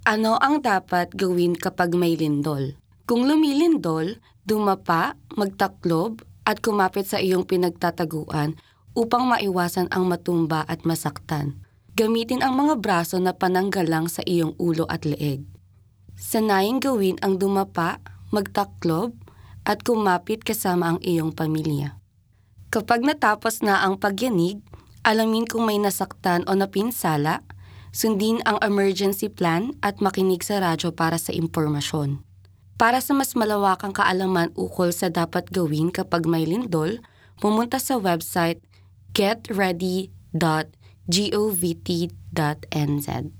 Ano ang dapat gawin kapag may lindol? Kung lumilindol, dumapa, magtaklob, at kumapit sa iyong pinagtataguan upang maiwasan ang matumba at masaktan. Gamitin ang mga braso na pananggalang sa iyong ulo at leeg. Sanaying gawin ang dumapa, magtaklob, at kumapit kasama ang iyong pamilya. Kapag natapos na ang pagyanig, alamin kung may nasaktan o napinsala, sundin ang emergency plan at makinig sa radyo para sa impormasyon. Para sa mas malawakang kaalaman ukol sa dapat gawin kapag may lindol, pumunta sa website getready.govt.nz.